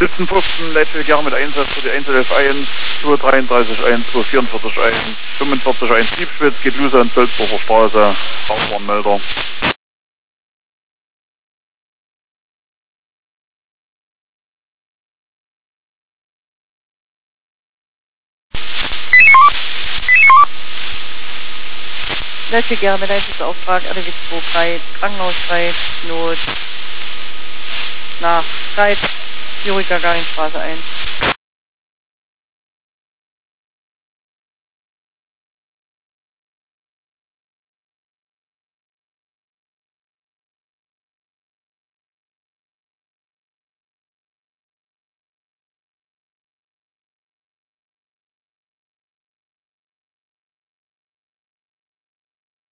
Stützenposten, Leitfeldjahr mit Einsatz für die 111-1, 233-1, 244-1, 45-1 Diebschwitz, geht los an Zölzburger Straße, Rauchwarnmelder. Leitfeldjahr mit Einsatzauffrag, RDW 23, Krankenhausstreit, Not, nach Streit, Juri Gagarin Straße 1.